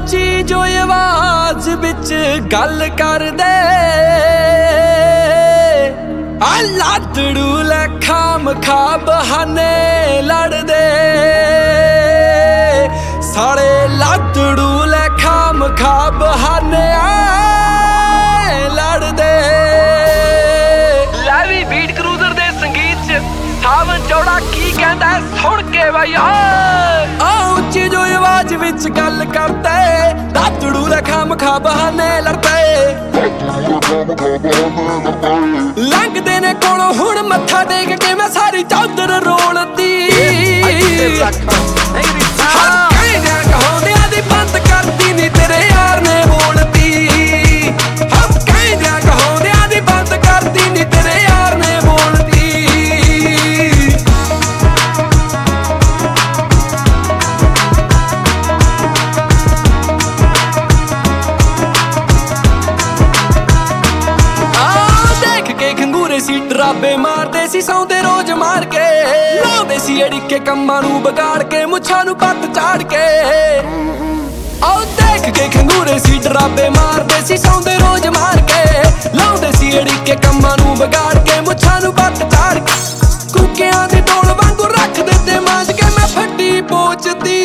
ਉੱਚੀ ਜੋ ਆਵਾਜ਼ ਵਿੱਚ ਗੱਲ ਕਰਦੇ ਆ ਲਾਡੜੂ ਲੈ ਖਾਮ ਖਾ ਬਹਾਨੇ ਲੜਦੇ ਸਾਲੇ ਲਾਡੜੂ ਲੈ ਖਾਮ ਖਾ ਬਹਾਨੇ ਲੜਦੇ। ਲੈ ਵੀ ਬੀਟ ਕਰੂਜ਼ਰ ਦੇ ਸੰਗੀਤ ਚ ਸਾਵਨ ਚੌੜਾ ਕੀ ਕਹਿੰਦਾ ਸੁਣ ਕੇ ਬਾਈ ਆ ਉੱਚੀ ਜੋ ਆਵਾਜ਼ ਵਿੱਚ ਗੱਲ ਕਰਦੇ ਲਾਡੜੂ ਲੈ ਖਾਮ ਖਾ ਬਹਾਨੇ ਲੜਦੇ ਲੰਘਦੇ ਨੇ ਕੋਲੋਂ ਹੁਣ ਮੱਥਾ ਟੇਕ ਕੇ ਮੈਂ ਸਾਰੀ ਚਾਦਰ ਰੋਲਦੀ ਕਹਿੰਦਿਆਂ ਕਹਾਉਂਦਿਆਂ ਦੀ ਬੰਦ ਕਰਦੀ ਨੀ ਤੇਰੇ ਯਾਰ ਨੇ ਬੋਲਦੀ ਕਹਿੰਦਿਆਂ ਕਹਾਉਂਦਿਆਂ ਦੀ ਬੰਦ ਕਰਦੀ ਨੀ ਤੇਰੇ ਯਾਰ ਨੇ ਬੋਲਦੀ। ਸੀ ਡਰਾਬੇ ਮਾਰਦੇ ਸੀ ਸੌਂਦੇ ਰੋਜ਼ ਮਾਰ ਕੇ ਲਾਉਂਦੇ ਸੀ ਅੜਿੱਕੇ ਕੰਮਾਂ ਨੂੰ ਵਿਗਾੜ ਕੇ ਮੁੱਛਾਂ ਨੂੰ ਪੱਤ ਝਾੜ ਕੇ ਆਓ ਦੇਖ ਕੇ ਖੰਗੂਰੇ ਸੀ ਡਰਾਬੇ ਮਾਰਦੇ ਸੀ ਸੌਂਦੇ ਰੋਜ਼ ਮਾਰ ਕੇ ਲਾਉਂਦੇ ਸੀ ਅੜਿੱਕੇ ਕੰਮਾਂ ਨੂੰ ਵਿਗਾੜ ਕੇ ਮੁੱਛਾਂ ਨੂੰ ਪੱਤ ਝਾੜ ਕੇ ਕੁੱਕਿਆਂ ਦੇ ਢੋਲ ਵਾਂਗੂ ਰੱਖ ਦਿੱਤੇ ਮਾਂਜ ਕੇ ਮੈਂ ਫੱਟੀ ਪੋਚਦੀ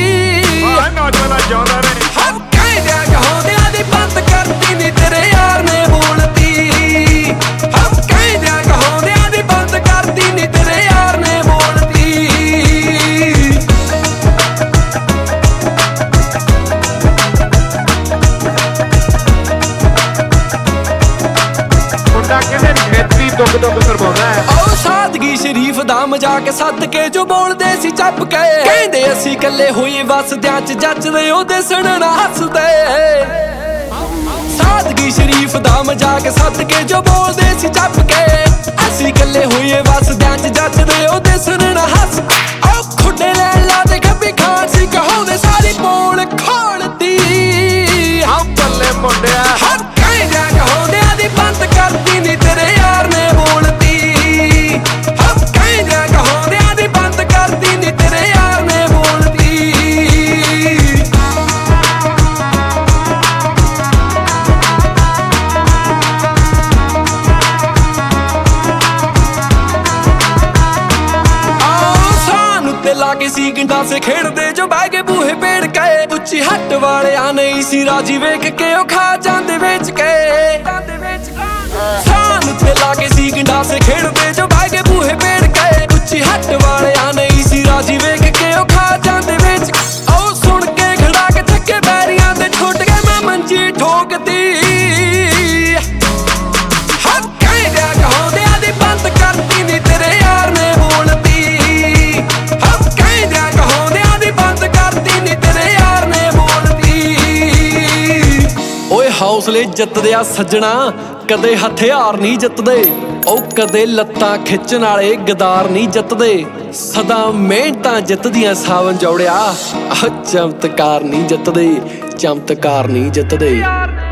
ਕਹਿੰਦਿਆਂ ਕਹਾਉਂਦਿਆਂ ਦੀ ਬੰਦ ਕਰਦੀ ਨੀ ਤੇਰੇ ਯਾਰ ਨੇ ਬੋਲਦੀ ਕਹਿੰਦਿਆਂ ਕਹਾਉਂਦਿਆਂ ਦੀ ਬੰਦ ਕਰਦੀ ਨੀ ਤੇਰੇ ਯਾਰ ਨੇ ਬੋਲਦੀ। ਮੁੰਡਾ ਕਹਿੰਦੇ ਖੇਤੀ ਦੁੱਖ ਦੁੱਖ ਕਰਵਾਉਂਦਾ ਉਹ ਸਾਦਗੀ ਸ਼ਰੀਫ ਦਾ ਮਜ਼ਾਕ ਸੱਦ ਕੇ ਜੋ ਬੋਲਦੇ ਸੀ ਚੱਪ ਕੇ ਕਹਿੰਦੇ ਅਸੀਂ ਇਕੱਲੇ ਹੋਏ ਵਸਦਿਆਂ ਚ ਜੱਜਦੇ ਉਹਦੇ ਸੁਣਨ ਹੱਸਦੇ ਸਾਦਗੀ ਸ਼ਰੀਫ ਦਾ ਮਜ਼ਾਕ ਸੱਦ ਕੇ ਜੋ ਬੋਲਦੇ ਸੀ ਚੱਪ ਕੇ ਅਸੀਂ ਇਕੱਲੇ ਹੋਏ ਵਸਦਿਆਂ ਚ ਜੱਜਦੇ ਉਹਦੇ ਸੁਣਨ ਹੱਸ ਉਹ ਖੁੱਡੇ ਲੈ ਲਾ ਦੇ ਖੱਬੀ ਖਾਨ ਸੀ ਕਹਾਉਂਦੇ ਸਾਰੀ ਪੋਲ ਖੋਲਦੀ ਹਾਂ ਬੱਲੇ ਮੁੰਡਿਆ ਕਹਿੰਦਿਆਂ ਕਹਾਉਂਦਿਆਂ ਦੀ ਬੰਦ ਕਰਦੀ ਨੀ ਤੇਰੇ ਯਾਰ ਨੇ ਬੋਲਦੀ ਕਹਿੰਦਿਆਂ ਕਹਾਉਂਦਿਆਂ ਦੀ ਬੰਦ ਕਰਦੀ ਨੀ ਤੇਰੇ ਯਾਰ ਨੇ ਬੋਲਦੀ। ਲਾ ਕੇ ਸੀ ਗਿੰਡਾ ਸੇ ਖੇਡਦੇ ਜੋ ਬਹਿ ਕੇ ਬੂਹੇ ਪੇੜ ਕੇ ਉੱਚੀ ਹੱਟ ਵਾਲਿਆਂ ਨਹੀਂ ਸੀ ਰਾਜੀ ਵੇਖ ਕੇ ਉਹ ਖਾ ਜਾਂਦੇ ਵੇਚ ਕੇ ਸਾਨ ਤੇ ਲਾ ਕੇ ਸੀ ਗਿੰਡਾ ਸੇ ਖੇਡਦੇ ਜੋ ਬਹਿ ਕੇ ਬੂਹੇ ਪੇੜ ਕੇ ਉੱਚੀ ਹੱਟ ਵਾਲਿਆਂ ਨਹੀਂ ਸੀ ਰਾਜੀ ਵੇਖ ਕੇ ਉਹ ਖਾ ਜਾਂਦੇ ਵੇਚ ਉਹ ਸੁਣ ਕੇ ਖੜਾ ਕੇ ਥੱਕੇ ਬੈਰੀਆਂ ਤੇ ਛੁੱਟ ਕੇ ਮੈਂ ਮੰਜੀ ਠੋਕਦੀ ਕਹਿੰਦਿਆਂ ਕਹਾਉਂਦਿਆਂ ਦੀ ਬੰਦ ਕਰਦੀ ਨੀ ਤੇਰੇ ਯਾਰ ਨੇ ਬੋਲਦੀ ਕਹਿੰਦਿਆਂ ਕਹਾਉਂਦਿਆਂ ਦੀ ਬੰਦ ਕਰਦੀ ਨੀ ਤੇਰੇ ਯਾਰ ਨੇ ਬੋਲਦੀ। ਓਏ ਹੌਸਲੇ ਜਿੱਤਦੇ ਆ ਸੱਜਣਾ ਕਦੇ ਹਥਿਆਰ ਨਹੀਂ ਜਿੱਤਦੇ ਉਹ ਕਦੇ ਲੱਤਾਂ ਖਿੱਚਣ ਵਾਲੇ ਗਦਾਰ ਨਹੀਂ ਜਿੱਤਦੇ ਸਦਾ ਮਿਹਨਤਾਂ ਜਿੱਤਦੀਆਂ ਸਾਵਨ ਜੋੜਿਆ ਚਮਤਕਾਰ ਨਹੀਂ ਜਿੱਤਦੇ ਚਮਤਕਾਰ ਨਹੀਂ ਜਿੱਤਦੇ।